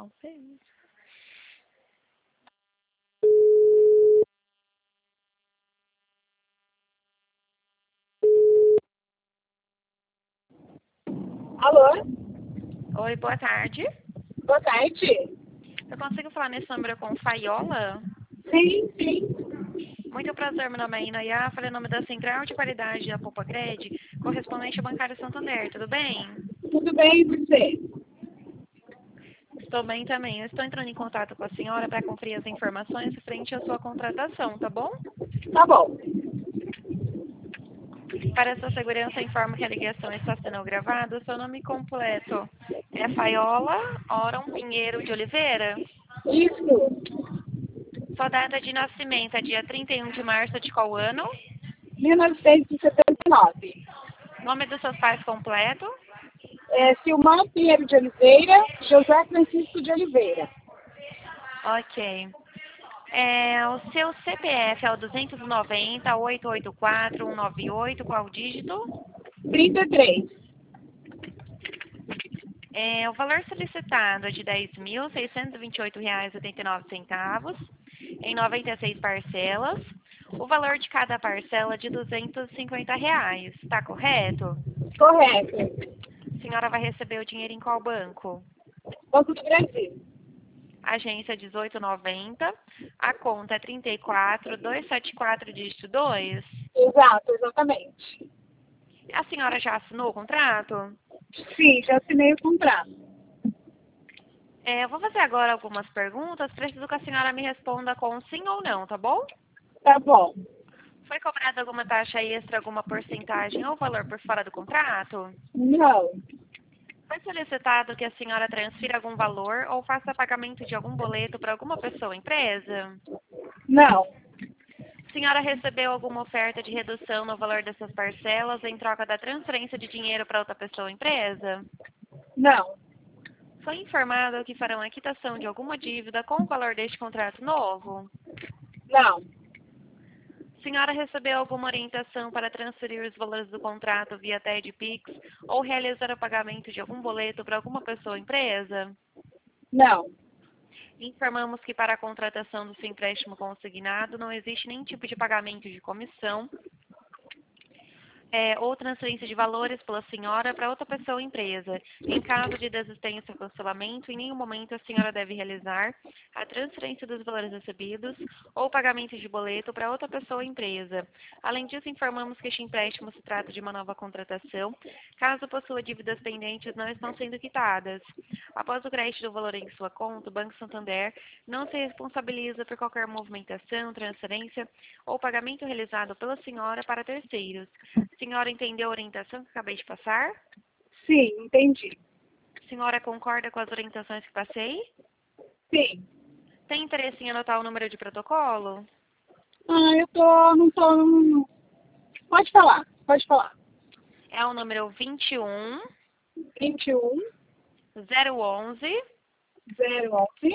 Talvez. Alô? Oi, boa tarde. Boa tarde. Eu consigo falar nesse número com Faiola? Sim, sim. Muito prazer, meu nome é Inayá, falei o nome da Central de Qualidade da Poupa Cred, correspondente ao Bancário Santander, tudo bem? Tudo bem, e você? Estou bem também. Eu estou entrando em contato com a senhora para conferir as informações referente à sua contratação, tá bom? Tá bom. Para sua segurança, informo que a ligação está sendo gravada. O seu nome completo é Faiola Oron Pinheiro de Oliveira? Isso. Sua data de nascimento é dia 31 de março de qual ano? 1979. Nome dos seus pais completo? Silmar Pinheiro de Oliveira, José Francisco de Oliveira. Ok. O seu CPF é o 290-884-198, qual o dígito? 33. O valor solicitado é de R$ 10.628,89, em 96 parcelas. O valor de cada parcela é de R$ 250. Está correto? Correto. A senhora vai receber o dinheiro em qual banco? Banco do Brasil. Agência 1890. A conta é 34274, dígito 2. Exato, exatamente. A senhora já assinou o contrato? Sim, já assinei o contrato. Eu vou fazer agora algumas perguntas. Preciso que a senhora me responda com sim ou não, tá bom? Tá bom. Foi cobrada alguma taxa extra, alguma porcentagem ou valor por fora do contrato? Não. Foi solicitado que a senhora transfira algum valor ou faça pagamento de algum boleto para alguma pessoa ou empresa? Não. A senhora recebeu alguma oferta de redução no valor dessas parcelas em troca da transferência de dinheiro para outra pessoa ou empresa? Não. Foi informado que farão a quitação de alguma dívida com o valor deste contrato novo? Não. A senhora recebeu alguma orientação para transferir os valores do contrato via TED Pix ou realizar o pagamento de algum boleto para alguma pessoa ou empresa? Não. Informamos que para a contratação do seu empréstimo consignado não existe nenhum tipo de pagamento de comissão ou transferência de valores pela senhora para outra pessoa ou empresa. Em caso de desistência ou cancelamento, em nenhum momento a senhora deve realizar a transferência dos valores recebidos ou pagamento de boleto para outra pessoa ou empresa. Além disso, informamos que este empréstimo se trata de uma nova contratação, caso possua dívidas pendentes não estão sendo quitadas. Após o crédito do valor em sua conta, o Banco Santander não se responsabiliza por qualquer movimentação, transferência ou pagamento realizado pela senhora para terceiros. A senhora entendeu a orientação que acabei de passar? Sim, entendi. A senhora concorda com as orientações que passei? Sim. Tem interesse em anotar o número de protocolo? Não tô. Pode falar, pode falar. É o número 21 21 011 011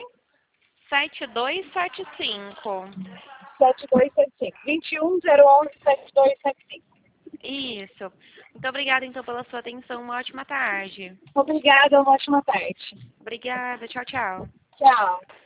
7275. 7275. 21 011 7275. Isso. Muito obrigada, então, pela sua atenção. Uma ótima tarde. Obrigada, uma ótima tarde. Obrigada. Tchau, tchau. Tchau.